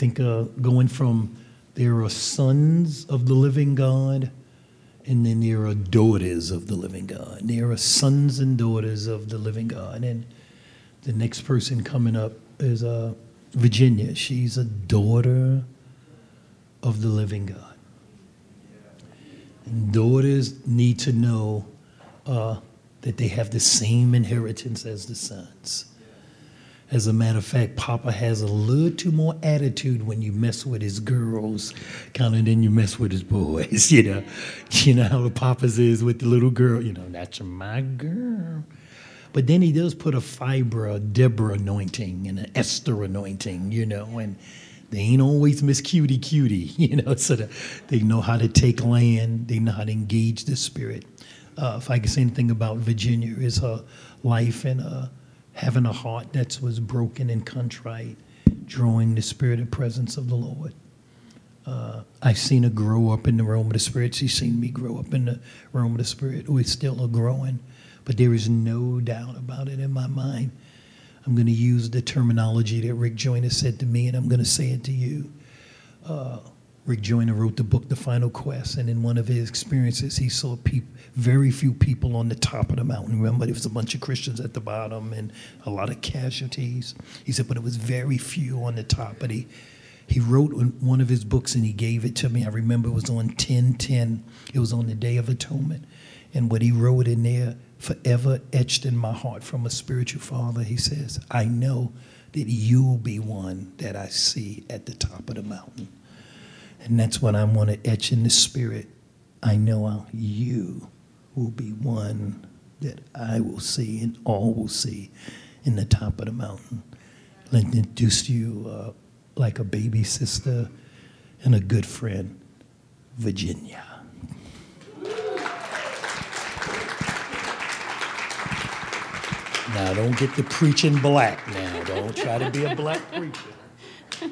think going from there are sons of the living God, and then there are daughters of the living God. There are sons and daughters of the living God. And the next person coming up is Virginia. She's a daughter of the living God. And daughters need to know that they have the same inheritance as the sons. As a matter of fact, Papa has a little too more attitude when you mess with his girls, kind of than you mess with his boys, you know. You know how the Papa's is with the little girl, you know, that's my girl. But then he does put a Deborah anointing and an Esther anointing, you know, and they ain't always Miss Cutie, you know, so they know how to take land, they know how to engage the spirit. If I can say anything about Virginia, is her life and having a heart that was broken and contrite, drawing the spirit and presence of the Lord. I've seen her grow up in the realm of the spirit. She's seen me grow up in the realm of the spirit. We're still growing, but there is no doubt about it in my mind. I'm going to use the terminology that Rick Joyner said to me, and I'm going to say it to you. Rick Joyner wrote the book, The Final Quest, and in one of his experiences, he saw very few people on the top of the mountain. Remember, there was a bunch of Christians at the bottom and a lot of casualties. He said, but it was very few on the top. But he wrote one of his books, and he gave it to me. I remember it was on 10/10. It was on the Day of Atonement. And what he wrote in there, forever etched in my heart from a spiritual father, he says, I know that you'll be one that I see at the top of the mountain. And that's what I want to etch in the spirit. I know you will be one that I will see and all will see in the top of the mountain. Let me introduce you like a baby sister and a good friend, Virginia. Now, don't get to preaching black now. Don't try to be a black preacher.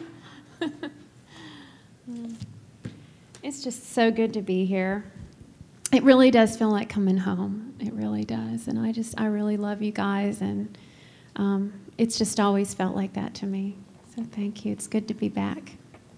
It's just so good to be here. It really does feel like coming home. It really does. And I really love you guys. And it's just always felt like that to me. So thank you. It's good to be back.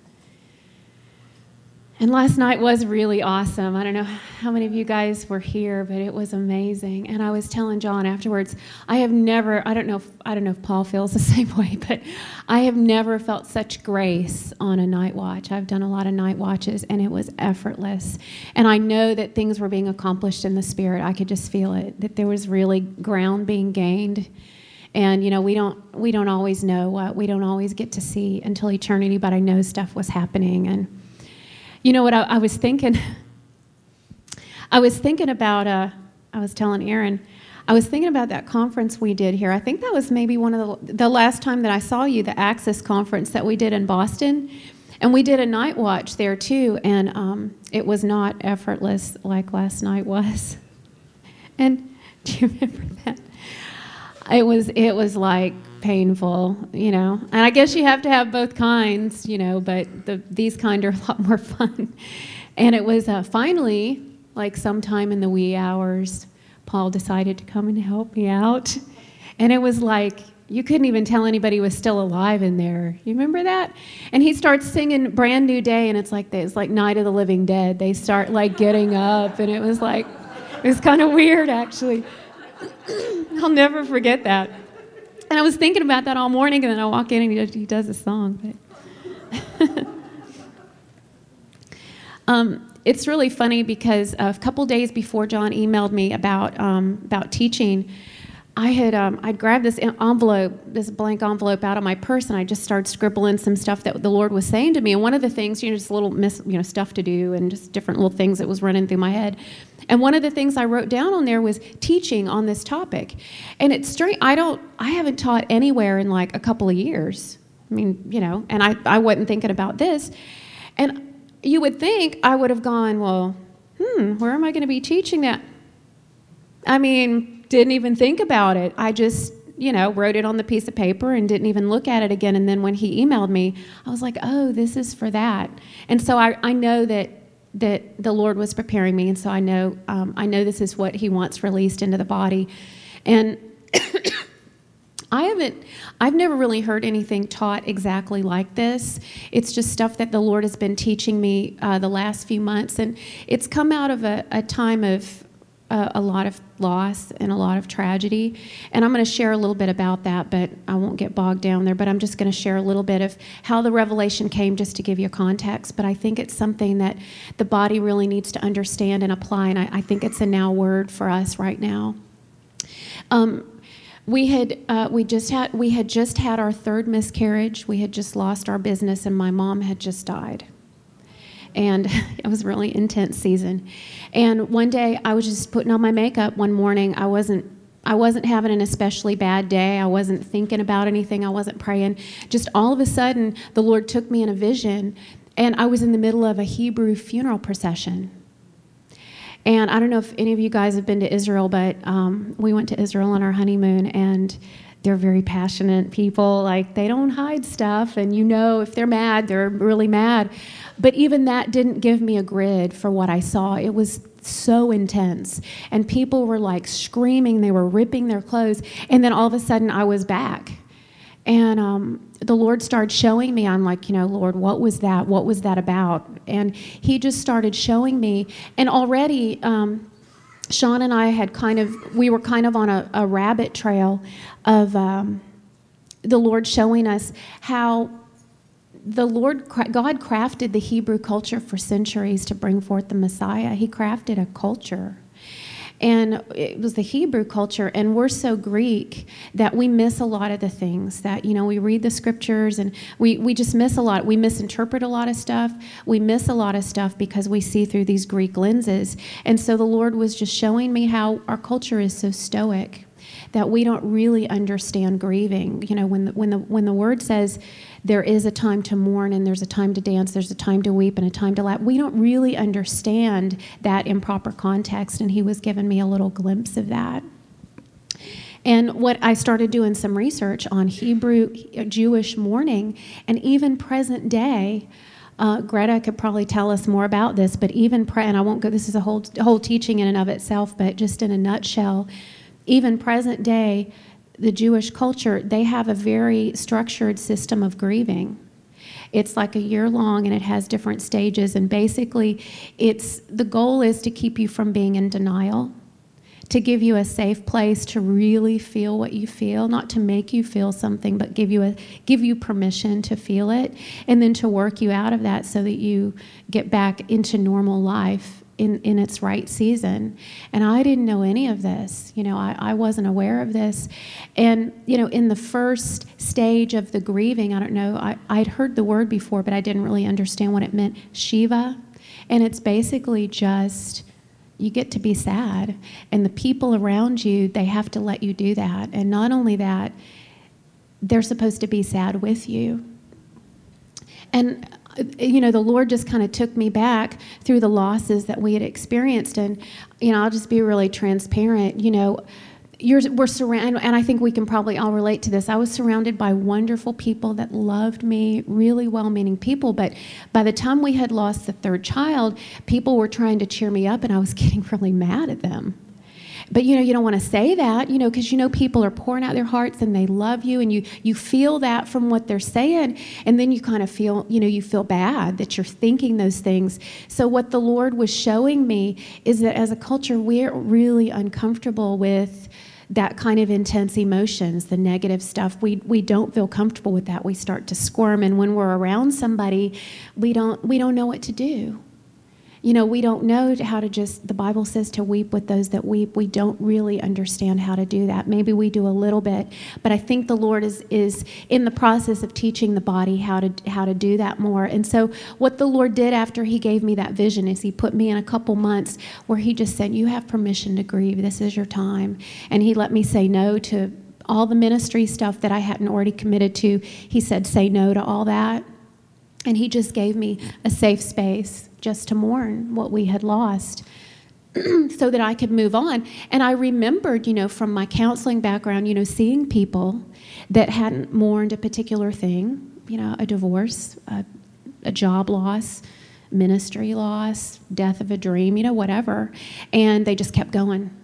And last night was really awesome. I don't know how many of you guys were here, but it was amazing. And I was telling John afterwards, I don't know if Paul feels the same way, but I have never felt such grace on a night watch. I've done a lot of night watches, and it was effortless. And I know that things were being accomplished in the spirit. I could just feel it, that there was really ground being gained. And, you know, we don't always know what, we don't always get to see until eternity, but I know stuff was happening. And you know what I was thinking? I was telling Aaron, I was thinking about that conference we did here. I think that was maybe one of the last time that I saw you, the Access conference that we did in Boston. And we did a night watch there too, and it was not effortless like last night was. And do you remember that? It was like painful, you know. And I guess you have to have both kinds, you know, but these kind are a lot more fun. And it was finally, like sometime in the wee hours, Paul decided to come and help me out. And it was like, you couldn't even tell anybody was still alive in there. You remember that? And he starts singing Brand New Day, and it's like Night of the Living Dead. They start like getting up, and it was kind of weird, actually. I'll never forget that. And I was thinking about that all morning, and then I walk in and he does a song. But it's really funny because a couple days before John emailed me about teaching, I'd grabbed this blank envelope out of my purse, and I just started scribbling some stuff that the Lord was saying to me. And one of the things, just little stuff to do and just different little things that was running through my head. And one of the things I wrote down on there was teaching on this topic. And it's strange. I haven't taught anywhere in like a couple of years. I mean, and I wasn't thinking about this. And you would think I would have gone, well, where am I going to be teaching that? I mean, didn't even think about it. I just, wrote it on the piece of paper and didn't even look at it again. And then when he emailed me, I was like, oh, this is for that. And so I know that the Lord was preparing me. And so I know this is what he wants released into the body. And I've never really heard anything taught exactly like this. It's just stuff that the Lord has been teaching me the last few months, and it's come out of a time of a lot of loss and a lot of tragedy. And I'm going to share a little bit about that, but I won't get bogged down there. But I'm just going to share a little bit of how the revelation came, just to give you context. But I think it's something that the body really needs to understand and apply, and I think it's a now word for us right now. We had just had our third miscarriage. We had just lost our business, and my mom had just died. And it was a really intense season. And one day I was just putting on my makeup one morning. I wasn't having an especially bad day. I wasn't thinking about anything. I wasn't praying. Just all of a sudden, the Lord took me in a vision, and I was in the middle of a Hebrew funeral procession. And I don't know if any of you guys have been to Israel, but we went to Israel on our honeymoon, and they're very passionate people. Like, they don't hide stuff, and if they're mad, they're really mad. But even that didn't give me a grid for what I saw. It was so intense, and people were like screaming. They were ripping their clothes, and then all of a sudden I was back. And the Lord started showing me. I'm like, Lord, what was that? What was that about? And he just started showing me. And already, Sean and I we were kind of on a rabbit trail of the Lord showing us how God crafted the Hebrew culture for centuries to bring forth the Messiah. He crafted a culture. And it was the Hebrew culture, and we're so Greek that we miss a lot of the things that, we read the scriptures, and we just miss a lot. We misinterpret a lot of stuff. We miss a lot of stuff because we see through these Greek lenses. And so the Lord was just showing me how our culture is so stoic that we don't really understand grieving. When the word says there is a time to mourn, and there's a time to dance, there's a time to weep, and a time to laugh, we don't really understand that in proper context, and he was giving me a little glimpse of that. And what I started doing some research on Hebrew Jewish mourning, and even present day. Greta could probably tell us more about this, but and I won't go. This is a whole teaching in and of itself, but just in a nutshell, even present day, the Jewish culture, they have a very structured system of grieving. It's like a year long, and it has different stages. And basically, the goal is to keep you from being in denial, to give you a safe place to really feel what you feel, not to make you feel something, but give you permission to feel it, and then to work you out of that so that you get back into normal life in its right season. And I didn't know any of this. I wasn't aware of this. And, in the first stage of the grieving, I don't know, I'd heard the word before, but I didn't really understand what it meant, Shiva. And it's basically just, you get to be sad. And the people around you, they have to let you do that. And not only that, they're supposed to be sad with you. And the Lord just kind of took me back through the losses that we had experienced. And, I'll just be really transparent. We're surrounded, and I think we can probably all relate to this. I was surrounded by wonderful people that loved me, really well-meaning people. But by the time we had lost the third child, people were trying to cheer me up, and I was getting really mad at them. But, you don't want to say that, because, people are pouring out their hearts and they love you, and you feel that from what they're saying. And then you kind of feel, you feel bad that you're thinking those things. So what the Lord was showing me is that as a culture, we're really uncomfortable with that kind of intense emotions, the negative stuff. We don't feel comfortable with that. We start to squirm. And when we're around somebody, we don't know what to do. We don't know how to the Bible says to weep with those that weep. We don't really understand how to do that. Maybe we do a little bit, but I think the Lord is in the process of teaching the body how to do that more. And so what the Lord did after he gave me that vision is he put me in a couple months where he just said, you have permission to grieve. This is your time. And he let me say no to all the ministry stuff that I hadn't already committed to. He said, say no to all that. And he just gave me a safe space just to mourn what we had lost so that I could move on. And I remembered, from my counseling background, seeing people that hadn't mourned a particular thing, a divorce, a job loss, ministry loss, death of a dream, whatever. And they just kept going.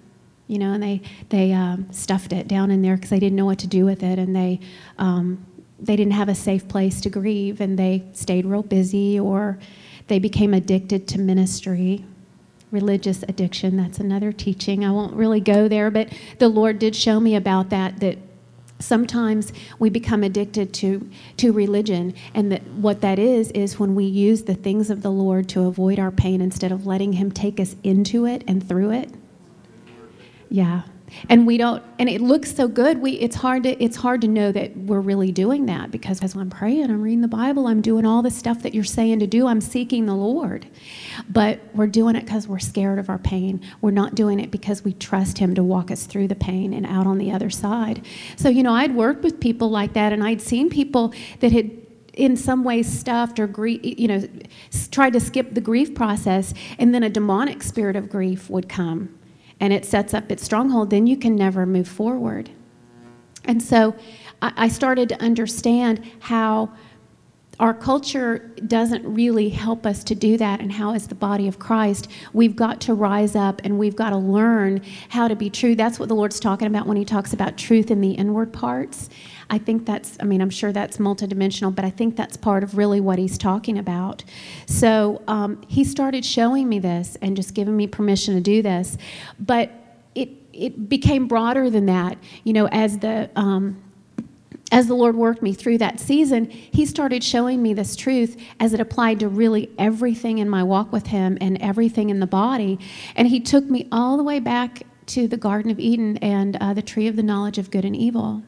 and they stuffed it down in there because they didn't know what to do with it, and they didn't have a safe place to grieve, and they stayed real busy, or they became addicted to ministry. Religious addiction, that's another teaching. I won't really go there, but the Lord did show me about that sometimes we become addicted to religion, and that what that is when we use the things of the Lord to avoid our pain instead of letting him take us into it and through it. Yeah. And we don't, and it looks so good. It's hard to know that we're really doing that, because as I'm praying, I'm reading the Bible, I'm doing all the stuff that you're saying to do, I'm seeking the Lord. But we're doing it because we're scared of our pain. We're not doing it because we trust him to walk us through the pain and out on the other side. So, I'd worked with people like that, and I'd seen people that had in some ways stuffed or tried to skip the grief process, and then a demonic spirit of grief would come. And it sets up its stronghold, then you can never move forward. And so I started to understand how our culture doesn't really help us to do that, and how as the body of Christ, we've got to rise up and we've got to learn how to be true. That's what the Lord's talking about when he talks about truth in the inward parts. I think I'm sure that's multidimensional, but I think that's part of really what he's talking about. So he started showing me this and just giving me permission to do this. But it became broader than that. As the Lord worked me through that season, he started showing me this truth as it applied to really everything in my walk with him and everything in the body. And he took me all the way back to the Garden of Eden and the tree of the knowledge of good and evil.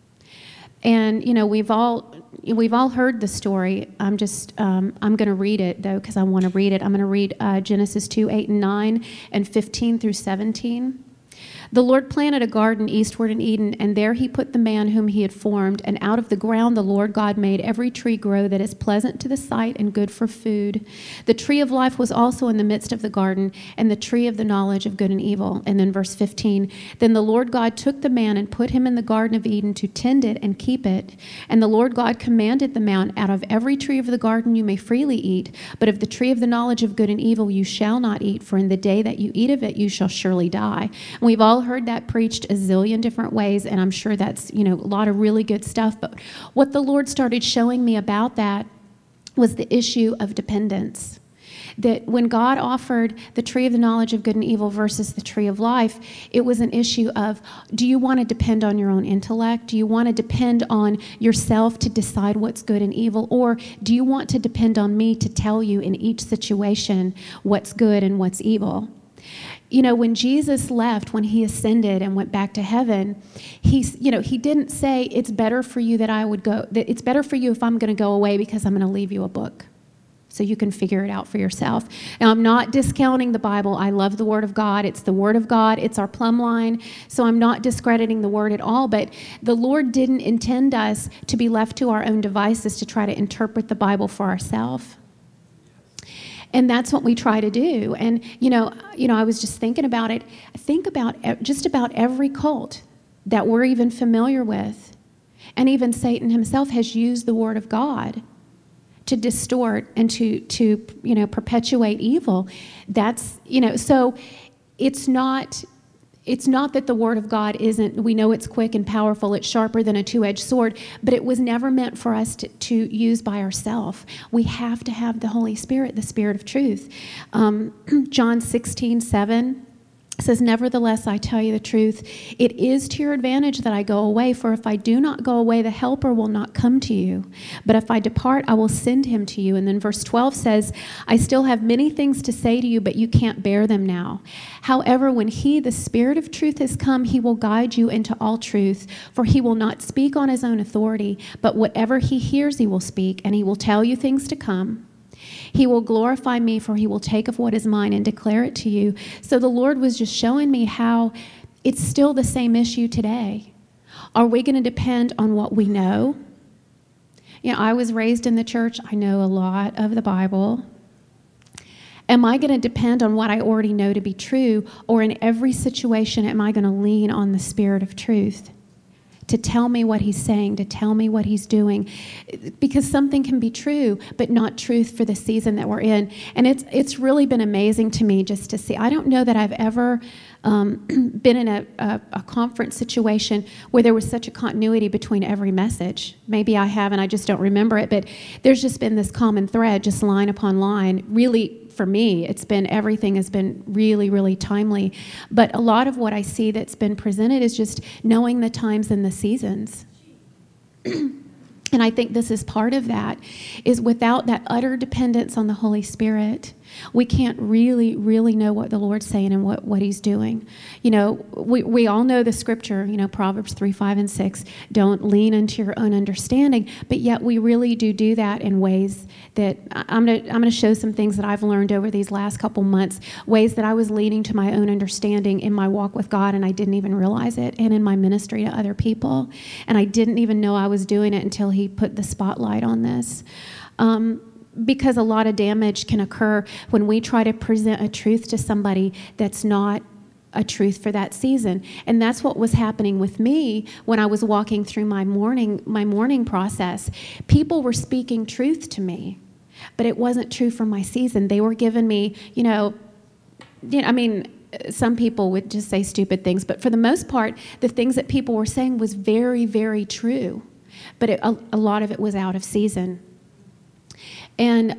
And we've all heard the story. I'm going to read it though, because I want to read it. I'm going to read Genesis 2:8-9 and 15 through 17. The Lord planted a garden eastward in Eden, and there he put the man whom he had formed. And out of the ground the Lord God made every tree grow that is pleasant to the sight and good for food. The tree of life was also in the midst of the garden, and the tree of the knowledge of good and evil. And then verse 15, then the Lord God took the man and put him in the Garden of Eden to tend it and keep it. And the Lord God commanded the man, out of every tree of the garden you may freely eat, but of the tree of the knowledge of good and evil you shall not eat, for in the day that you eat of it you shall surely die. And we've all heard that preached a zillion different ways, and I'm sure that's a lot of really good stuff. But what the Lord started showing me about that was the issue of dependence. That when God offered the tree of the knowledge of good and evil versus the tree of life, it was an issue of, do you want to depend on your own intellect? Do you want to depend on yourself to decide what's good and evil? Or do you want to depend on me to tell you in each situation what's good and what's evil? When Jesus left, when he ascended and went back to heaven, he didn't say, it's better for you that I would go, that it's better for you if I'm going to go away because I'm going to leave you a book so you can figure it out for yourself. Now, I'm not discounting the Bible. I love the Word of God. It's the Word of God. It's our plumb line. So I'm not discrediting the Word at all, but the Lord didn't intend us to be left to our own devices to try to interpret the Bible for ourselves. And that's what we try to do. And, I was just thinking about it. Think about just about every cult that we're even familiar with. And even Satan himself has used the Word of God to distort and to perpetuate evil. That's, so it's not that the Word of God isn't, we know it's quick and powerful, it's sharper than a two-edged sword, but it was never meant for us to use by ourselves. We have to have the Holy Spirit, the Spirit of truth. John 16:7 says, nevertheless, I tell you the truth, it is to your advantage that I go away, for if I do not go away, the Helper will not come to you. But if I depart, I will send him to you. And then verse 12 says, I still have many things to say to you, but you can't bear them now. However, when he, the Spirit of truth, has come, he will guide you into all truth, for he will not speak on his own authority, but whatever he hears he will speak, and he will tell you things to come. He will glorify me, for he will take of what is mine and declare it to you. So the Lord was just showing me how it's still the same issue today. Are we going to depend on what we know? I was raised in the church. I know a lot of the Bible. Am I going to depend on what I already know to be true? Or in every situation, am I going to lean on the Spirit of truth to tell me what he's saying, to tell me what he's doing, because something can be true, but not truth for the season that we're in. And it's really been amazing to me just to see. I don't know that I've ever been in a conference situation where there was such a continuity between every message. Maybe I have, and I just don't remember it, but there's just been this common thread, just line upon line. Really, for me, everything has been really, really timely. But a lot of what I see that's been presented is just knowing the times and the seasons. And I think this is part of that, is without that utter dependence on the Holy Spirit, we can't really, really know what the Lord's saying and what he's doing. You know, we all know the scripture, you know, Proverbs 3, 5, and 6, don't lean into your own understanding, but yet we really do that in ways that I'm gonna show some things that I've learned over these last couple months, ways that I was leaning to my own understanding in my walk with God and I didn't even realize it, and in my ministry to other people. And I didn't even know I was doing it until he put the spotlight on this. Because a lot of damage can occur when we try to present a truth to somebody that's not a truth for that season. And that's what was happening with me when I was walking through my mourning process. People were speaking truth to me, but it wasn't true for my season. They were giving me, I mean, some people would just say stupid things, but for the most part, the things that people were saying was very, very true. But a lot of it was out of season. And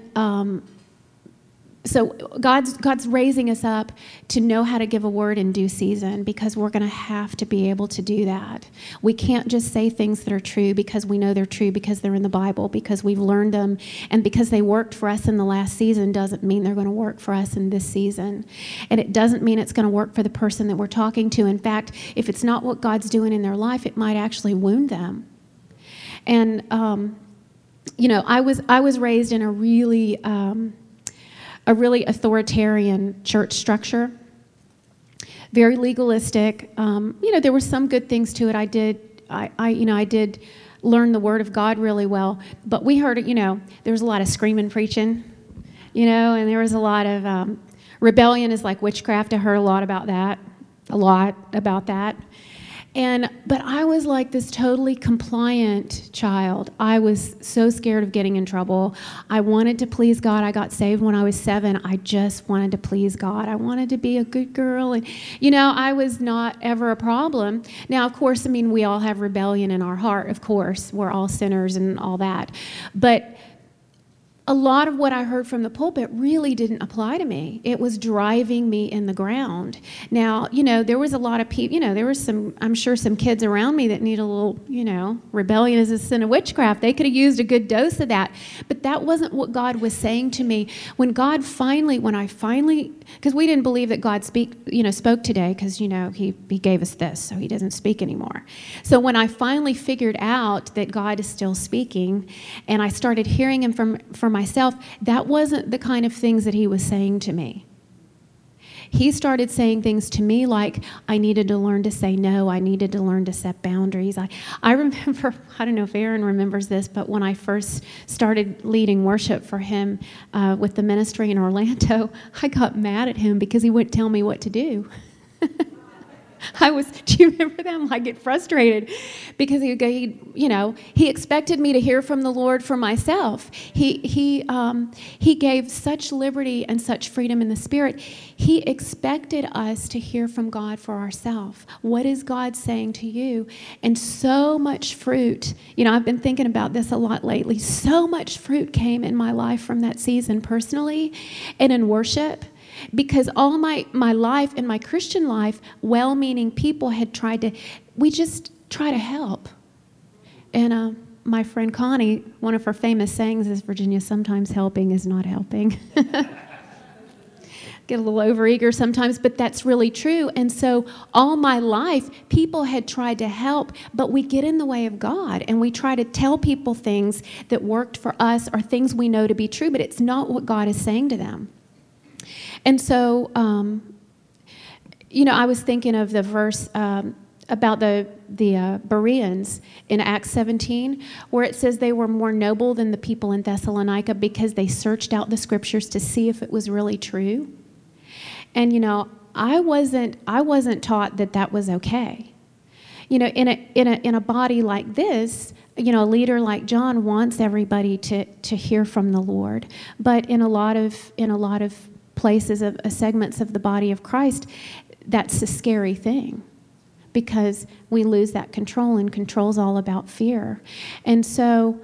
so God's raising us up to know how to give a word in due season, because we're going to have to be able to do that. We can't just say things that are true because we know they're true, because they're in the Bible, because we've learned them, and because they worked for us in the last season doesn't mean they're going to work for us in this season. And it doesn't mean it's going to work for the person that we're talking to. In fact, if it's not what God's doing in their life, it might actually wound them. And I was raised in a really authoritarian church structure, very legalistic. There were some good things to it. I did learn the Word of God really well. But we heard, there was a lot of screaming, preaching, and there was a lot of rebellion is like witchcraft. I heard a lot about that. But I was like this totally compliant child. I was so scared of getting in trouble. I wanted to please God. I got saved when I was 7. I just wanted to please God. I wanted to be a good girl. And, I was not ever a problem. Now, of course, we all have rebellion in our heart. Of course, we're all sinners and all that. But a lot of what I heard from the pulpit really didn't apply to me. It was driving me in the ground. Now, there was a lot of people, there was I'm sure some kids around me that need a little, rebellion is a sin of witchcraft. They could have used a good dose of that. But that wasn't what God was saying to me. When I finally, because we didn't believe that God spoke today, because, he gave us this, so he doesn't speak anymore. So when I finally figured out that God is still speaking, and I started hearing him from myself, that wasn't the kind of things that he was saying to me. He started saying things to me like I needed to learn to say no. I needed to learn to set boundaries. I remember, I don't know if Aaron remembers this, but when I first started leading worship for him with the ministry in Orlando, I got mad at him because he wouldn't tell me what to do. Do you remember that? I get frustrated because he expected me to hear from the Lord for myself. He gave such liberty and such freedom in the Spirit. He expected us to hear from God for ourselves. What is God saying to you? And so much fruit, I've been thinking about this a lot lately. So much fruit came in my life from that season personally and in worship. Because all my life and my Christian life, well-meaning people had we just try to help. And my friend Connie, one of her famous sayings is, Virginia, sometimes helping is not helping. Get a little overeager sometimes, but that's really true. And so all my life, people had tried to help, but we get in the way of God, and we try to tell people things that worked for us or things we know to be true, but it's not what God is saying to them. And so, I was thinking of the verse about the Bereans in Acts 17, where it says they were more noble than the people in Thessalonica because they searched out the scriptures to see if it was really true. And, I wasn't taught that was okay. In a body like this, a leader like John wants everybody to hear from the Lord. But in a lot of places of segments of the body of Christ, that's a scary thing, because we lose that control, and control's all about fear. And so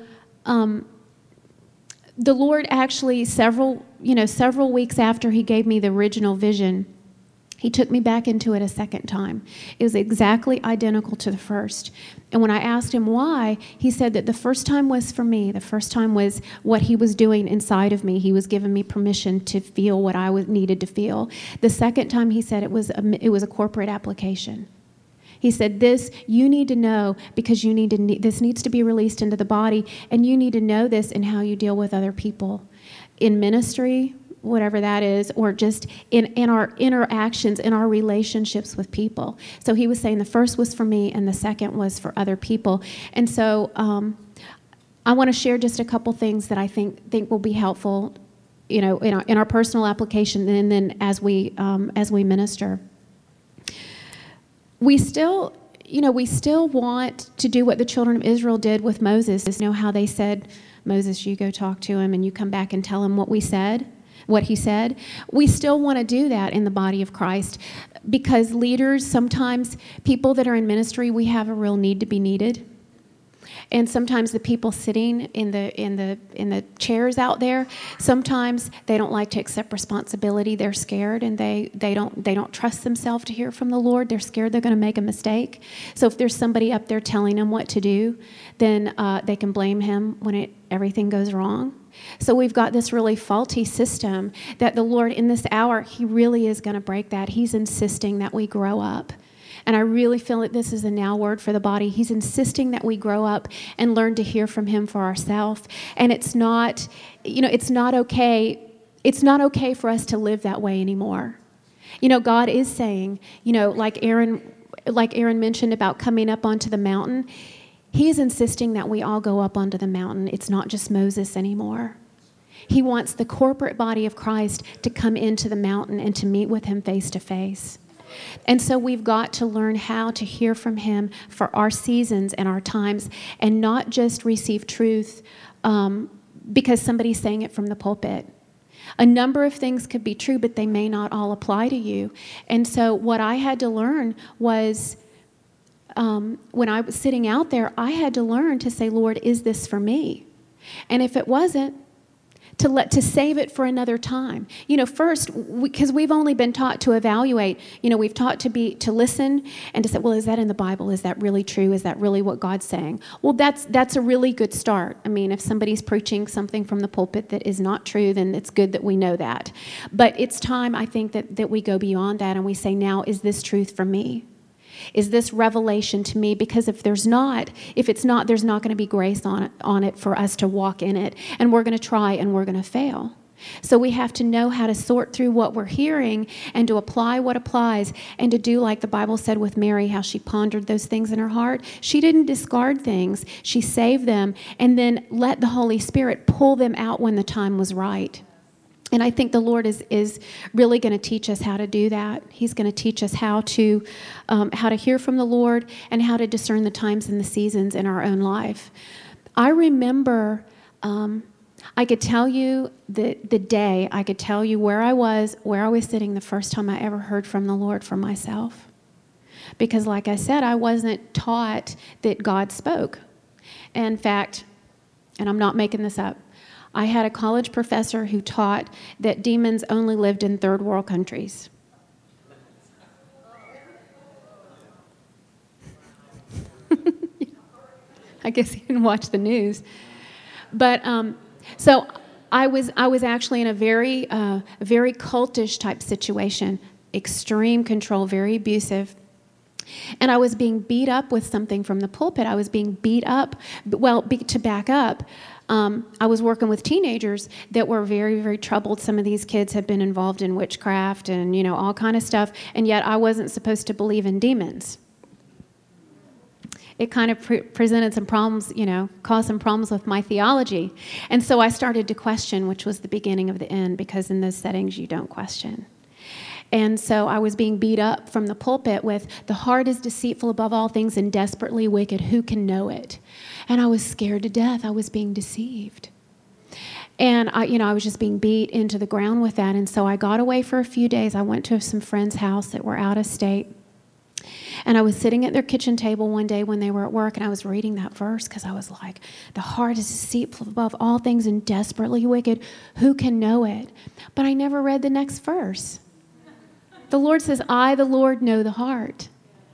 the Lord actually, several weeks after he gave me the original vision, he took me back into it a second time. It was exactly identical to the first. And when I asked him why, he said that the first time was for me. The first time was what he was doing inside of me. He was giving me permission to feel what I needed to feel. The second time, he said it was a corporate application. He said, this, you need to know, because this needs to be released into the body, and you need to know this in how you deal with other people. In ministry, whatever that is, or just in our interactions, in our relationships with people. So he was saying the first was for me, and the second was for other people. And so I want to share just a couple things that I think will be helpful, in our personal application, and then as we minister. We still want to do what the children of Israel did with Moses. How they said, Moses, you go talk to him, and you come back and tell him what he said. We still want to do that in the body of Christ, because leaders, sometimes people that are in ministry, we have a real need to be needed. And sometimes the people sitting in the chairs out there, sometimes they don't like to accept responsibility. They're scared, and they don't trust themselves to hear from the Lord. They're scared they're going to make a mistake. So if there's somebody up there telling them what to do, then they can blame him when everything goes wrong. So we've got this really faulty system that the Lord, in this hour, he really is going to break that. He's insisting that we grow up. And I really feel that this is a now word for the body. He's insisting that we grow up and learn to hear from him for ourselves. And it's not okay. It's not okay for us to live that way anymore. God is saying, like Aaron mentioned about coming up onto the mountain, he is insisting that we all go up onto the mountain. It's not just Moses anymore. He wants the corporate body of Christ to come into the mountain and to meet with him face to face. And so we've got to learn how to hear from him for our seasons and our times, and not just receive truth because somebody's saying it from the pulpit. A number of things could be true, but they may not all apply to you. And so what I had to learn was, when I was sitting out there, I had to learn to say, Lord, is this for me? And if it wasn't, to save it for another time. First, because we've only been taught to evaluate. We've taught to listen and to say, well, is that in the Bible? Is that really true? Is that really what God's saying? Well, that's a really good start. I mean, if somebody's preaching something from the pulpit that is not true, then it's good that we know that. But it's time, I think, that we go beyond that and we say, now, is this truth for me? Is this revelation to me? Because if it's not, there's not going to be grace on it for us to walk in it. And we're going to try and we're going to fail. So we have to know how to sort through what we're hearing and to apply what applies, and to do like the Bible said with Mary, how she pondered those things in her heart. She didn't discard things. She saved them and then let the Holy Spirit pull them out when the time was right. And I think the Lord is really going to teach us how to do that. He's going to teach us how to hear from the Lord and how to discern the times and the seasons in our own life. I remember, I could tell you the day, I could tell you where I was sitting the first time I ever heard from the Lord for myself. Because like I said, I wasn't taught that God spoke. In fact, and I'm not making this up, I had a college professor who taught that demons only lived in third world countries. I guess he didn't watch the news. But so I was actually in a very cultish type situation, extreme control, very abusive. And I was being beat up with something from the pulpit. I was being beat up. Well, to back up, I was working with teenagers that were very, very troubled. Some of these kids had been involved in witchcraft and, all kind of stuff. And yet I wasn't supposed to believe in demons. It kind of presented some problems, caused some problems with my theology. And so I started to question, which was the beginning of the end, because in those settings you don't question. And so I was being beat up from the pulpit with, the heart is deceitful above all things and desperately wicked. Who can know it? And I was scared to death. I was being deceived. And I was just being beat into the ground with that. And so I got away for a few days. I went to some friends' house that were out of state. And I was sitting at their kitchen table one day when they were at work, and I was reading that verse because I was like, the heart is deceitful above all things and desperately wicked. Who can know it? But I never read the next verse. The Lord says, I, the Lord, know the heart.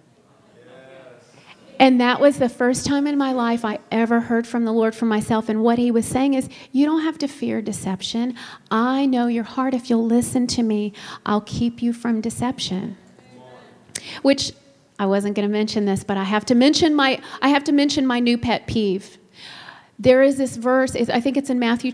And that was the first time in my life I ever heard from the Lord for myself. And what he was saying is, you don't have to fear deception. I know your heart. If you'll listen to me, I'll keep you from deception. Which, I wasn't going to mention this, but I have to mention my new pet peeve. There is this verse, I think it's in Matthew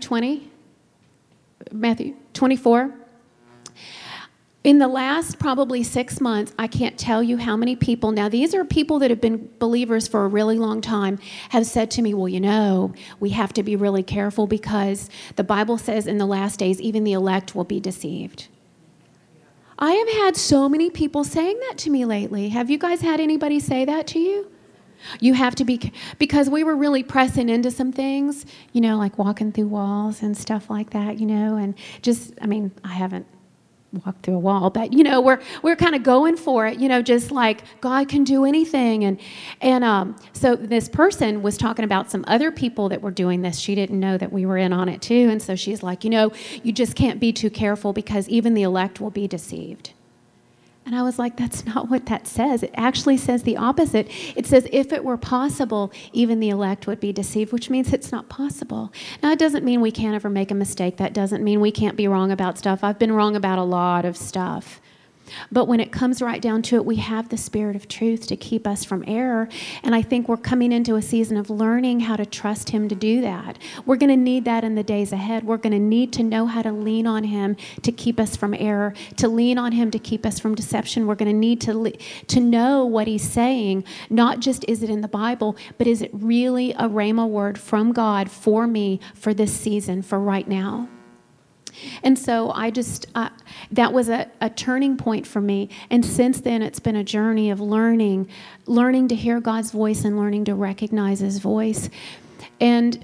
24. In the last probably 6 months, I can't tell you how many people, now these are people that have been believers for a really long time, have said to me, well, we have to be really careful because the Bible says in the last days, even the elect will be deceived. I have had so many people saying that to me lately. Have you guys had anybody say that to you? You have to be, because we were really pressing into some things, like walking through walls and stuff like that, and just, I haven't walked through a wall, but we're kind of going for it, just like God can do anything. And so this person was talking about some other people that were doing this. She didn't know that we were in on it too. And so she's like, you just can't be too careful because even the elect will be deceived. And I was like, that's not what that says. It actually says the opposite. It says, if it were possible, even the elect would be deceived, which means it's not possible. Now, it doesn't mean we can't ever make a mistake. That doesn't mean we can't be wrong about stuff. I've been wrong about a lot of stuff. But when it comes right down to it, we have the Spirit of truth to keep us from error. And I think we're coming into a season of learning how to trust Him to do that. We're going to need that in the days ahead. We're going to need to know how to lean on Him to keep us from error, to lean on Him to keep us from deception. We're going to need to know what He's saying. Not just is it in the Bible, but is it really a rhema word from God for me for this season, for right now? And so that was a turning point for me. And since then, it's been a journey of learning to hear God's voice and learning to recognize His voice. And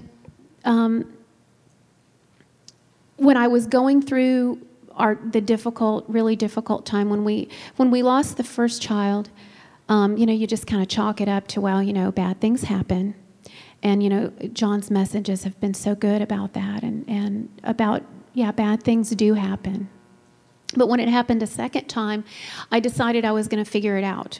when I was going through the really difficult time when we lost the first child, you just kind of chalk it up to, bad things happen. And, John's messages have been so good about that and about, bad things do happen. But when it happened a second time, I decided I was going to figure it out.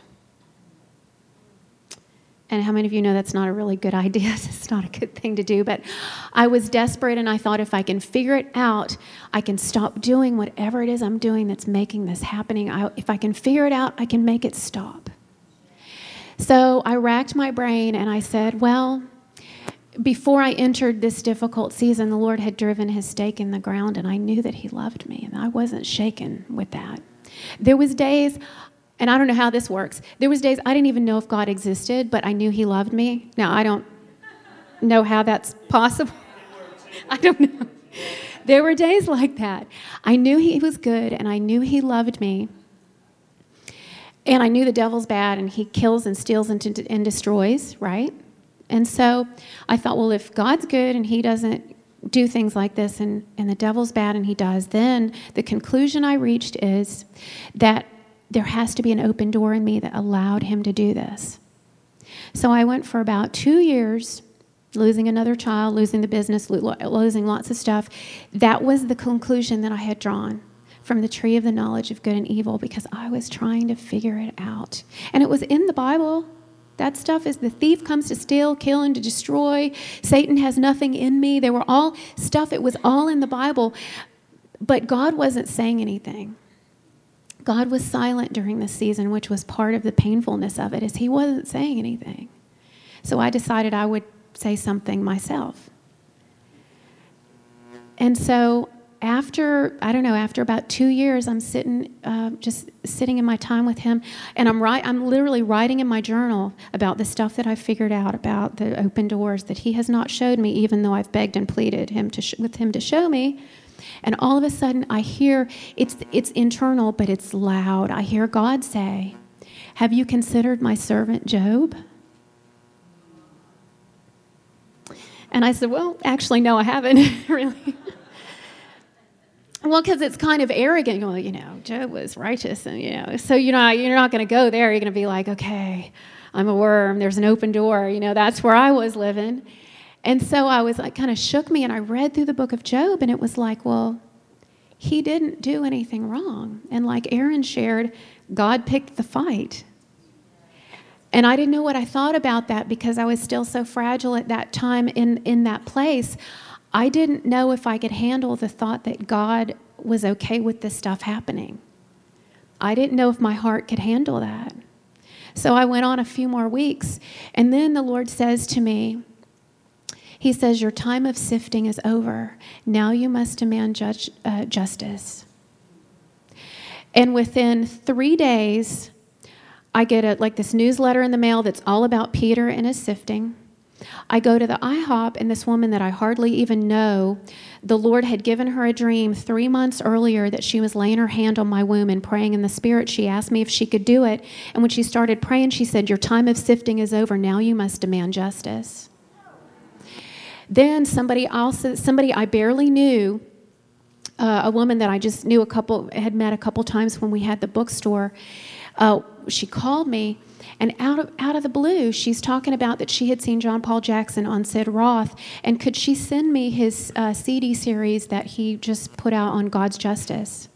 And how many of you know that's not a really good idea? It's not a good thing to do. But I was desperate, and I thought if I can figure it out, I can stop doing whatever it is I'm doing that's making this happening. If I can figure it out, I can make it stop. So I racked my brain, and I said, before I entered this difficult season, the Lord had driven His stake in the ground, and I knew that He loved me, and I wasn't shaken with that. There was days, and I don't know how this works, there was days I didn't even know if God existed, but I knew He loved me. Now, I don't know how that's possible. I don't know. There were days like that. I knew He was good, and I knew He loved me. And I knew the devil's bad, and he kills and steals and destroys, right? And so I thought, if God's good and He doesn't do things like this and the devil's bad and he does, then the conclusion I reached is that there has to be an open door in me that allowed Him to do this. So I went for about 2 years, losing another child, losing the business, losing lots of stuff. That was the conclusion that I had drawn from the tree of the knowledge of good and evil because I was trying to figure it out. And it was in the Bible. That stuff is the thief comes to steal, kill, and to destroy. Satan has nothing in me. They were all stuff. It was all in the Bible. But God wasn't saying anything. God was silent during this season, which was part of the painfulness of it, is He wasn't saying anything. So I decided I would say something myself. And so after about 2 years, I'm just sitting in my time with Him, and I'm literally writing in my journal about the stuff that I figured out about the open doors that He has not showed me, even though I've begged and pleaded with Him to show me. And all of a sudden I hear, it's internal, but it's loud. I hear God say, "Have you considered my servant Job?" And I said, "Well, actually, no, I haven't really." Well, because it's kind of arrogant. Well, Job was righteous, and so you're not going to go there. You're going to be like, "Okay, I'm a worm. There's an open door." That's where I was living. And so I was like, kind of shook me, and I read through the book of Job, and it was like, well, he didn't do anything wrong. And like Aaron shared, God picked the fight. And I didn't know what I thought about that because I was still so fragile at that time in that place. I didn't know if I could handle the thought that God was okay with this stuff happening. I didn't know if my heart could handle that. So I went on a few more weeks, and then the Lord says to me, He says, "Your time of sifting is over. Now you must demand justice." And within 3 days, I get this newsletter in the mail that's all about Peter and his sifting. I go to the IHOP, and this woman that I hardly even know, the Lord had given her a dream 3 months earlier that she was laying her hand on my womb and praying in the Spirit. She asked me if she could do it. And when she started praying, she said, "Your time of sifting is over. Now you must demand justice." Then somebody I barely knew, a woman that I just knew had met a couple times when we had the bookstore, she called me, and out of the blue, she's talking about that she had seen John Paul Jackson on Sid Roth, and could she send me his CD series that he just put out on God's justice.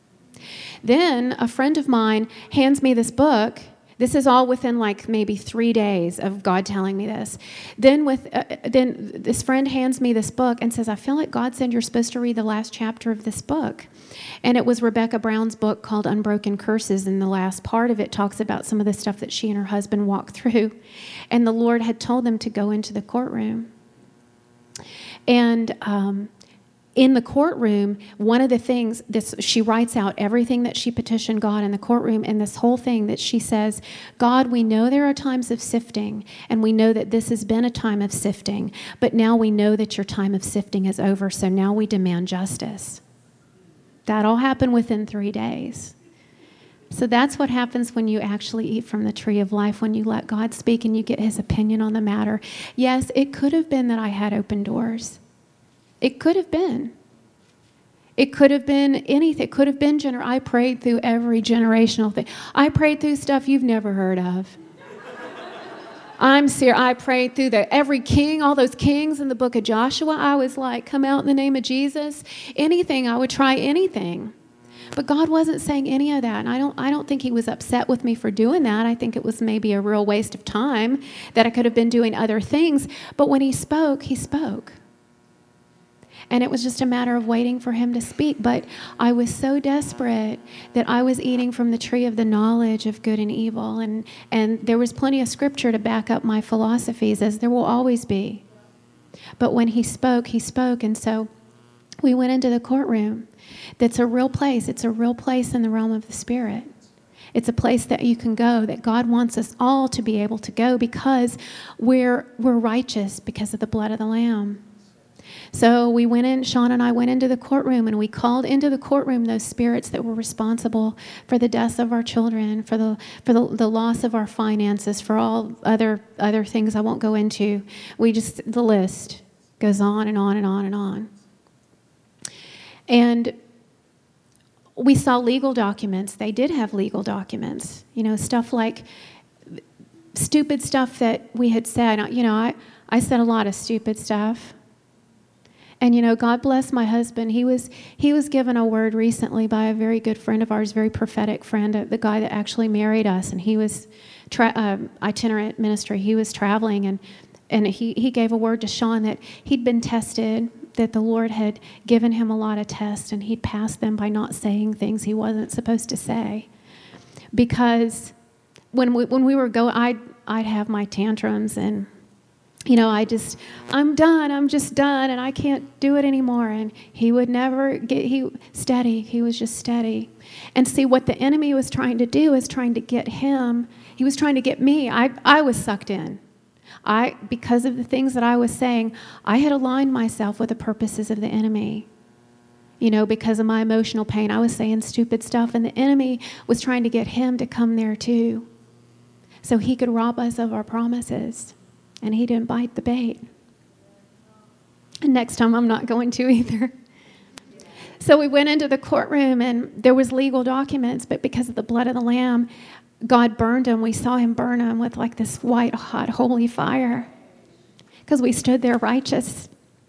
Then a friend of mine hands me this book. This is all within maybe 3 days of God telling me this. Then this friend hands me this book and says, "I feel like God said you're supposed to read the last chapter of this book." And it was Rebecca Brown's book called Unbroken Curses, and the last part of it talks about some of the stuff that she and her husband walked through. And the Lord had told them to go into the courtroom. And in the courtroom, one of the things, she writes out everything that she petitioned God in the courtroom, and this whole thing that she says, "God, we know there are times of sifting, and we know that this has been a time of sifting, but now we know that your time of sifting is over, so now we demand justice." That all happened within 3 days. So that's what happens when you actually eat from the tree of life, when you let God speak and you get his opinion on the matter. Yes, it could have been that I had open doors. It could have been. It could have been anything. It could have been I prayed through every generational thing. I prayed through stuff you've never heard of. I'm serious. I prayed through every king, all those kings in the book of Joshua. I was like, "Come out in the name of Jesus." Anything. I would try anything. But God wasn't saying any of that. And I don't think he was upset with me for doing that. I think it was maybe a real waste of time that I could have been doing other things. But when he spoke, he spoke. And it was just a matter of waiting for him to speak. But I was so desperate that I was eating from the tree of the knowledge of good and evil. And there was plenty of scripture to back up my philosophies, as there will always be. But when he spoke, he spoke. And so we went into the courtroom. That's a real place. It's a real place in the realm of the Spirit. It's a place that you can go, that God wants us all to be able to go, because we're righteous because of the blood of the Lamb. So we went in, Sean and I went into the courtroom, and we called into the courtroom those spirits that were responsible for the deaths of our children, for the loss of our finances, for all other things I won't go into. The list goes on and on and on and on. And we saw legal documents. They did have legal documents, stuff like stupid stuff that we had said. I said a lot of stupid stuff. And, God bless my husband. He was given a word recently by a very good friend of ours, very prophetic friend, the guy that actually married us. And he was itinerant ministry. He was traveling, and he gave a word to Sean that he'd been tested, that the Lord had given him a lot of tests, and he'd passed them by not saying things he wasn't supposed to say. Because when we were going, I'd have my tantrums, and I'm done, I'm just done, and I can't do it anymore. And he would never he was just steady. And see, what the enemy was trying to do is trying to get him, he was trying to get me. I was sucked in. Because of the things that I was saying, I had aligned myself with the purposes of the enemy. because of my emotional pain. I was saying stupid stuff, and the enemy was trying to get him to come there too, so he could rob us of our promises. And he didn't bite the bait. And next time I'm not going to either. So we went into the courtroom, and there was legal documents, but because of the blood of the Lamb, God burned them. We saw him burn them with like this white, hot, holy fire, because we stood there righteous.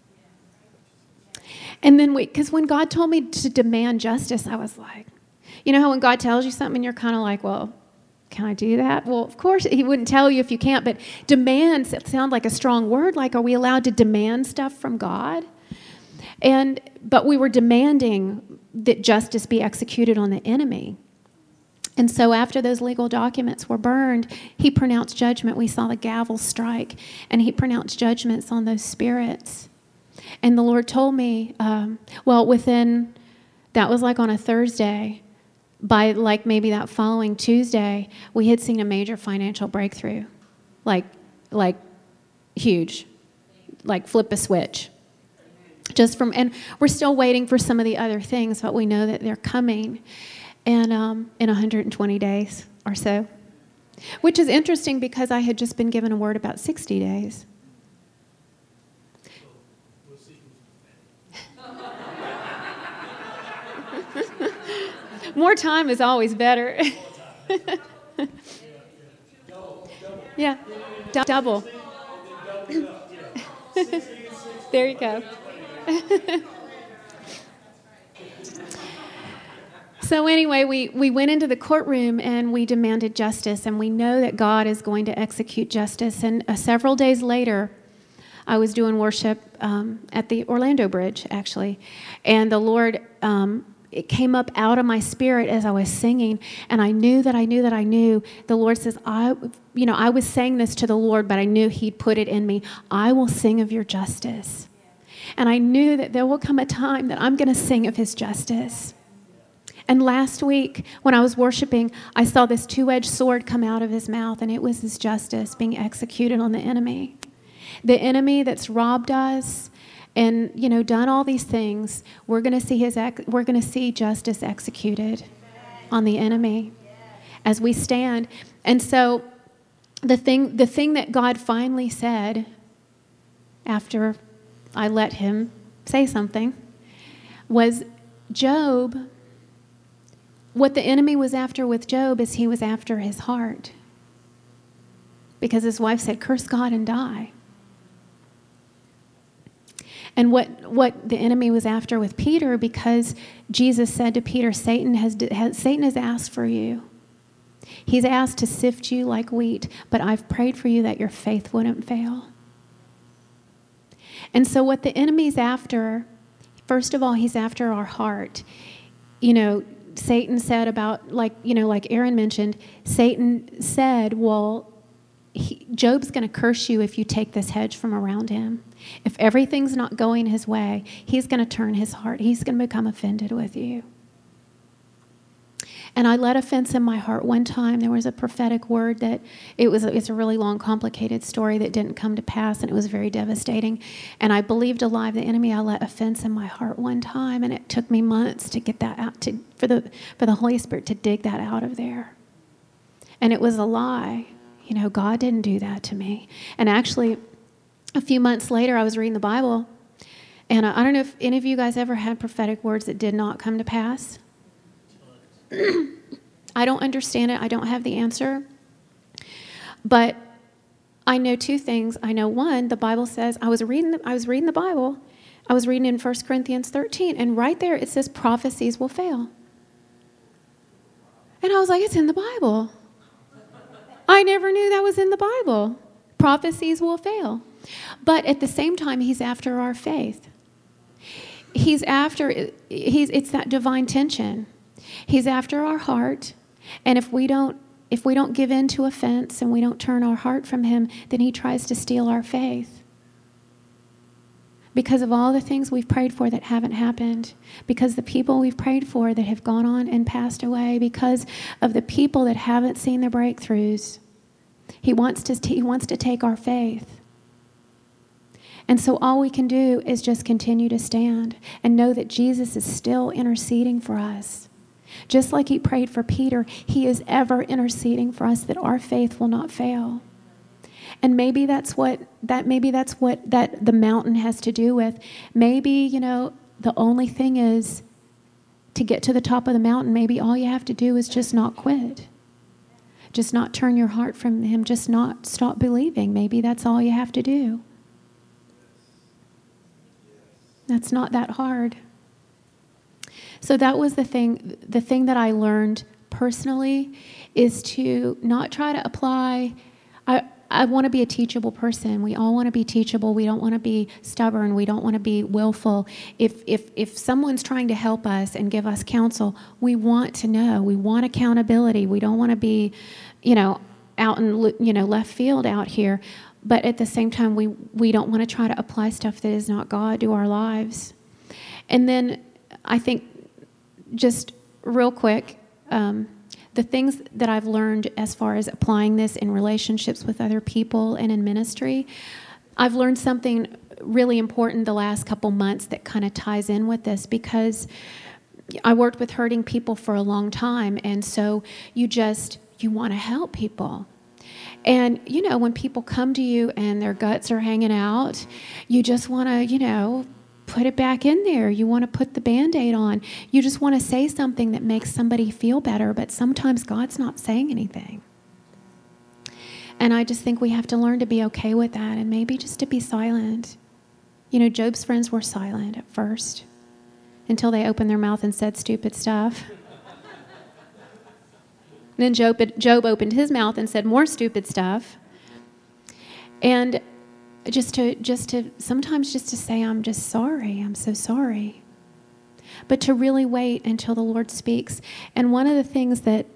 And then because when God told me to demand justice, I was like, how when God tells you something, you're kind of like, well, can I do that? Well, of course, he wouldn't tell you if you can't, but demand sounds like a strong word. Like, are we allowed to demand stuff from God? But we were demanding that justice be executed on the enemy. And so after those legal documents were burned, he pronounced judgment. We saw the gavel strike, and he pronounced judgments on those spirits. And the Lord told me, that was like on a Thursday. By like maybe that following Tuesday, we had seen a major financial breakthrough, like huge, like flip a switch. And we're still waiting for some of the other things, but we know that they're coming, and in 120 days or so, which is interesting because I had just been given a word about 60 days. More time is always better. Yeah, double. There you go. So anyway, we went into the courtroom and we demanded justice, and we know that God is going to execute justice. And several days later, I was doing worship at the Orlando Bridge, actually, and the Lord, it came up out of my spirit as I was singing, and I knew. The Lord says, I was saying this to the Lord, but I knew he'd put it in me. I will sing of your justice. And I knew that there will come a time that I'm going to sing of his justice. And last week, when I was worshiping, I saw this two-edged sword come out of his mouth, and it was his justice being executed on the enemy. The enemy that's robbed us and, done all these things, we're going to see justice executed on the enemy as we stand. And so the thing that God finally said after I let him say something was, Job, what the enemy was after with Job is he was after his heart. Because his wife said, curse God and die. And what the enemy was after with Peter, because Jesus said to Peter, Satan has asked for you. He's asked to sift you like wheat, but I've prayed for you that your faith wouldn't fail. And so what the enemy's after, first of all, he's after our heart. Satan said about, like Aaron mentioned, Satan said, well, Job's going to curse you if you take this hedge from around him. If everything's not going his way, he's going to turn his heart. He's going to become offended with you. And I let offense in my heart one time. There was a prophetic word that it's a really long, complicated story that didn't come to pass, and it was very devastating. And I believed a lie of the enemy. I let offense in my heart one time, and it took me months to get that out, for the Holy Spirit to dig that out of there. And it was a lie. God didn't do that to me. And actually, a few months later, I was reading the Bible, and I don't know if any of you guys ever had prophetic words that did not come to pass. I don't understand it. I don't have the answer. But I know two things. I know, one, the Bible says, I was reading the Bible. I was reading in 1 Corinthians 13, and right there it says prophecies will fail. And I was like, it's in the Bible. I never knew that was in the Bible. Prophecies will fail. But at the same time, he's after our faith. It's that divine tension. He's after our heart. And if we don't give in to offense and we don't turn our heart from him, then he tries to steal our faith. Because of all the things we've prayed for that haven't happened, because the people we've prayed for that have gone on and passed away, because of the people that haven't seen the breakthroughs, he wants to take our faith. And so all we can do is just continue to stand and know that Jesus is still interceding for us. Just like he prayed for Peter, he is ever interceding for us that our faith will not fail. And maybe that's what the mountain has to do with. Maybe, the only thing is to get to the top of the mountain, maybe all you have to do is just not quit. Just not turn your heart from him, just not stop believing. Maybe that's all you have to do. That's not that hard. So that was the thing that I learned personally is to not try to apply. I want to be a teachable person. We all want to be teachable. We don't want to be stubborn. We don't want to be willful. If someone's trying to help us and give us counsel, we want to know. We want accountability. We don't want to be, out in, left field out here. But at the same time, we don't want to try to apply stuff that is not God to our lives. And then I think, just real quick, the things that I've learned as far as applying this in relationships with other people and in ministry, I've learned something really important the last couple months that kind of ties in with this, because I worked with hurting people for a long time, and so you want to help people. And, when people come to you and their guts are hanging out, you just want to, put it back in there. You want to put the Band-Aid on. You just want to say something that makes somebody feel better, but sometimes God's not saying anything. And I just think we have to learn to be okay with that and maybe just to be silent. Job's friends were silent at first until they opened their mouth and said stupid stuff. Then Job opened his mouth and said more stupid stuff. And just to sometimes just to say, I'm just sorry. I'm so sorry. But to really wait until the Lord speaks. And one of the things that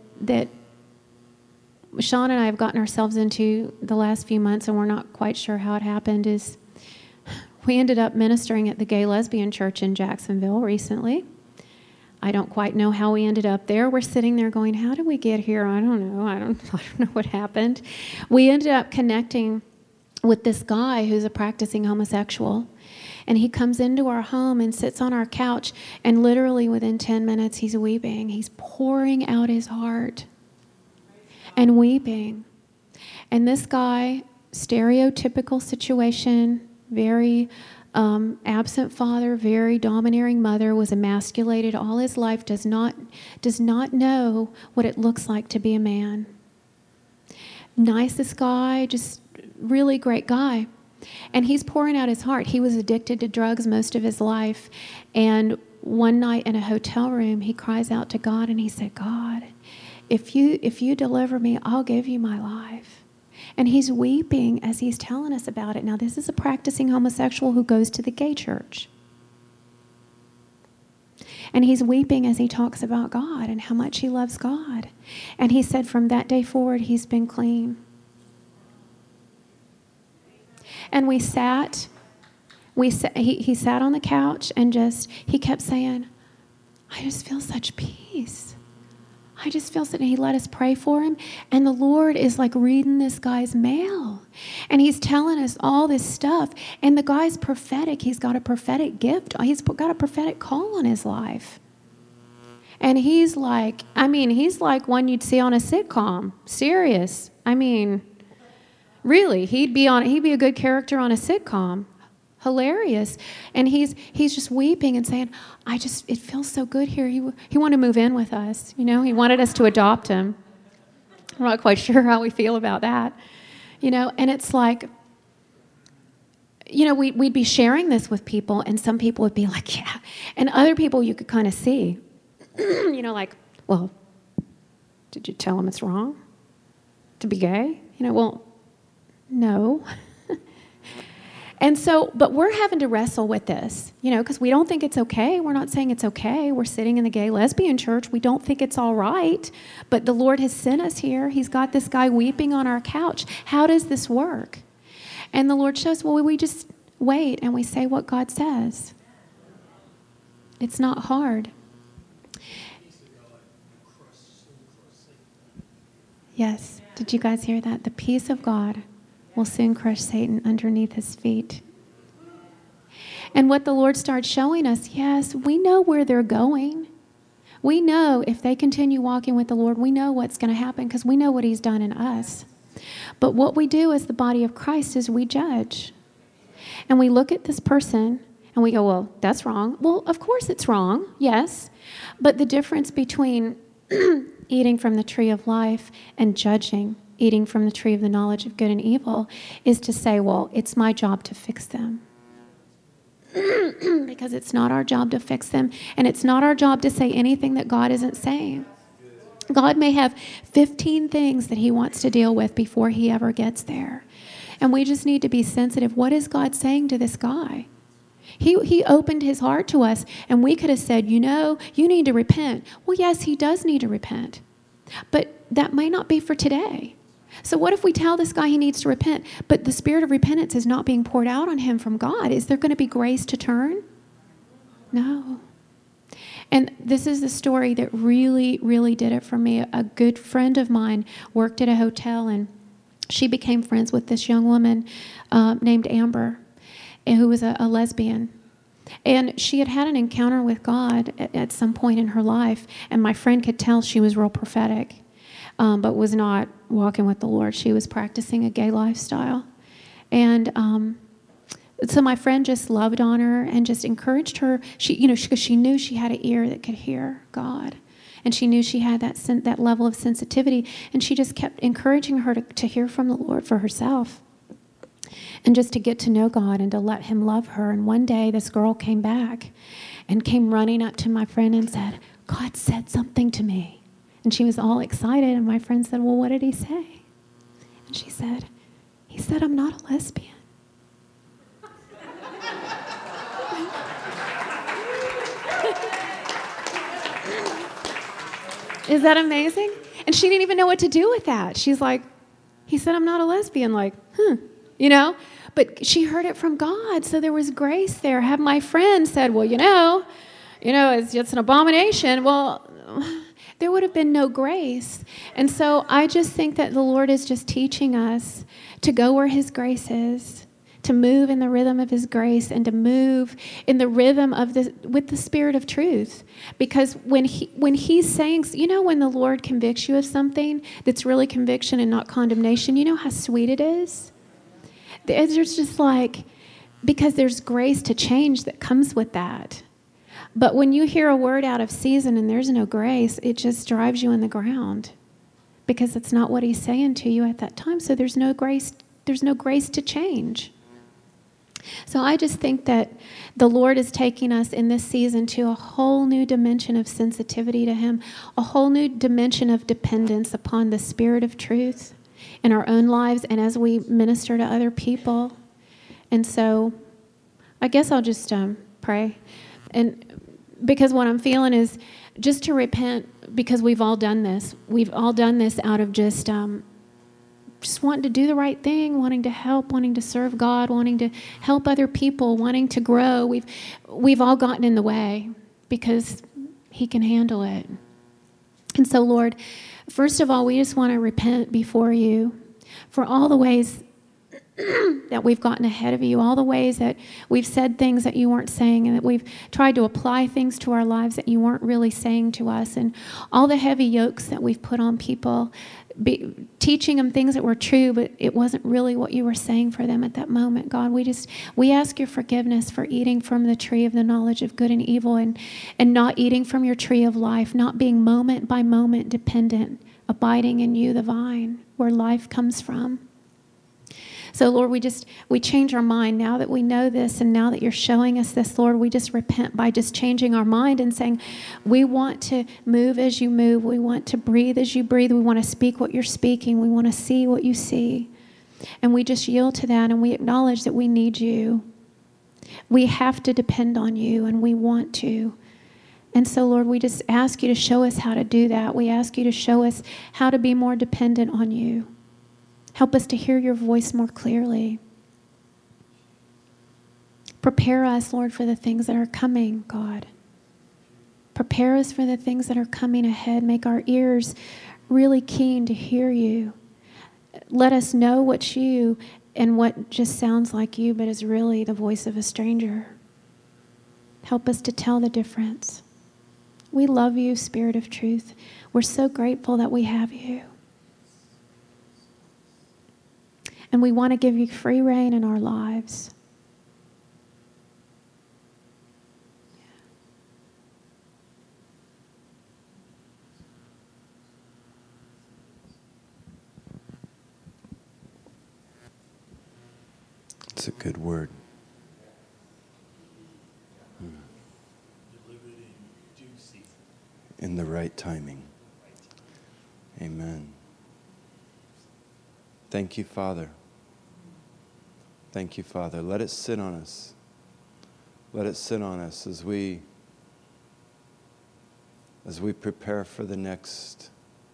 Sean and I have gotten ourselves into the last few months, and we're not quite sure how it happened, is we ended up ministering at the Gay Lesbian Church in Jacksonville recently. I don't quite know how we ended up there. We're sitting there going, how did we get here? I don't know. I don't know what happened. We ended up connecting with this guy who's a practicing homosexual. And he comes into our home and sits on our couch, and literally within 10 minutes he's weeping. He's pouring out his heart and weeping. And this guy, stereotypical situation, very absent father, very domineering mother, was emasculated all his life, does not know what it looks like to be a man. Nicest guy, just really great guy. And he's pouring out his heart. He was addicted to drugs most of his life. And one night in a hotel room, he cries out to God and he said, God, if you deliver me, I'll give you my life. And he's weeping as he's telling us about it. Now, this is a practicing homosexual who goes to the gay church. And he's weeping as he talks about God and how much he loves God. And he said from that day forward, he's been clean. And he sat on the couch and he kept saying, I just feel such peace. I just feel such, and he let us pray for him. And the Lord is like reading this guy's mail. And he's telling us all this stuff. And the guy's prophetic. He's got a prophetic gift. He's got a prophetic call on his life. And he's like one you'd see on a sitcom. Serious. Really, he'd be a good character on a sitcom. Hilarious. And he's just weeping and saying, it feels so good here. He wanted to move in with us. He wanted us to adopt him. I'm not quite sure how we feel about that. And it's like, we'd be sharing this with people, and some people would be like, yeah. And other people you could kind of see, like, well, did you tell him it's wrong to be gay? Well, no. And so, but we're having to wrestle with this, because we don't think it's okay. We're not saying it's okay. We're sitting in the Gay Lesbian Church. We don't think it's all right, but the Lord has sent us here. He's got this guy weeping on our couch. How does this work? And the Lord shows, well, we just wait and we say what God says. It's not hard. Yes. Did you guys hear that? The peace of God will soon crush Satan underneath his feet. And what the Lord started showing us, yes, we know where they're going. We know if they continue walking with the Lord, we know what's going to happen because we know what he's done in us. But what we do as the body of Christ is we judge. And we look at this person and we go, well, that's wrong. Well, of course it's wrong, yes. But the difference between eating from the tree of life and judging, eating from the tree of the knowledge of good and evil, is to say, well, it's my job to fix them. Because it's not our job to fix them, and it's not our job to say anything that God isn't saying. God may have 15 things that he wants to deal with before he ever gets there. And we just need to be sensitive. What is God saying to this guy? He opened his heart to us, and we could have said, you need to repent. Well, yes, he does need to repent. But that may not be for today. So what if we tell this guy he needs to repent, but the spirit of repentance is not being poured out on him from God? Is there going to be grace to turn? No. And this is the story that really, really did it for me. A good friend of mine worked at a hotel, and she became friends with this young woman named Amber, who was a lesbian. And she had an encounter with God at some point in her life, and my friend could tell she was real prophetic. But was not walking with the Lord. She was practicing a gay lifestyle. And so my friend just loved on her and just encouraged her. Because she knew she had an ear that could hear God. And she knew she had that level of sensitivity. And she just kept encouraging her to hear from the Lord for herself. And just to get to know God and to let him love her. And one day this girl came back and came running up to my friend and said, God said something to me. And she was all excited, and my friend said, well, what did he say? And she said, he said, I'm not a lesbian. Is that amazing? And she didn't even know what to do with that. She's like, he said, I'm not a lesbian. Like, But she heard it from God, so there was grace there. Have my friend said, well, it's just an abomination. Well, there would have been no grace. And so I just think that the Lord is just teaching us to go where his grace is, to move in the rhythm of his grace, and to move in the rhythm of with the spirit of truth. Because when he's saying, when the Lord convicts you of something that's really conviction and not condemnation, you know how sweet it is? There's just because there's grace to change that comes with that. But when you hear a word out of season and there's no grace, it just drives you in the ground because it's not what he's saying to you at that time. So there's no grace to change. So I just think that the Lord is taking us in this season to a whole new dimension of sensitivity to him, a whole new dimension of dependence upon the spirit of truth in our own lives and as we minister to other people. And so I guess I'll just pray. And because what I'm feeling is just to repent, because we've all done this. We've all done this out of just wanting to do the right thing, wanting to help, wanting to serve God, wanting to help other people, wanting to grow. We've all gotten in the way because he can handle it. And so, Lord, first of all, we just want to repent before you for all the ways that we've gotten ahead of you, all the ways that we've said things that you weren't saying, and that we've tried to apply things to our lives that you weren't really saying to us, and all the heavy yokes that we've put on people, teaching them things that were true, but it wasn't really what you were saying for them at that moment. God, we ask your forgiveness for eating from the tree of the knowledge of good and evil, and not eating from your tree of life, not being moment by moment dependent, abiding in you, the vine, where life comes from. So, Lord, we change our mind now that we know this, and now that you're showing us this, Lord, we just repent by just changing our mind and saying, we want to move as you move. We want to breathe as you breathe. We want to speak what you're speaking. We want to see what you see. And we just yield to that, and we acknowledge that we need you. We have to depend on you, and we want to. And so, Lord, we just ask you to show us how to do that. We ask you to show us how to be more dependent on you. Help us to hear your voice more clearly. Prepare us, Lord, for the things that are coming, God. Prepare us for the things that are coming ahead. Make our ears really keen to hear you. Let us know what's you and what just sounds like you, but is really the voice of a stranger. Help us to tell the difference. We love you, Spirit of Truth. We're so grateful that we have you. And we want to give you free reign in our lives. It's a good word. In the right timing. Amen. Thank you, Father. Thank you, Father. Let it sit on us. Let it sit on us as we prepare for the next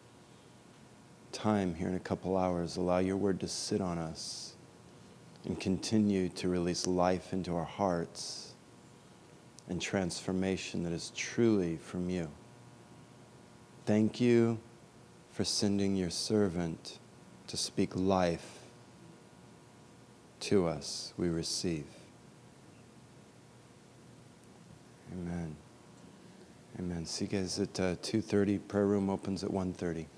time here in a couple hours. Allow your word to sit on us and continue to release life into our hearts and transformation that is truly from you. Thank you for sending your servant to speak life to us. We receive. Amen. Amen. See you guys at 2:30. Prayer room opens at 1:30.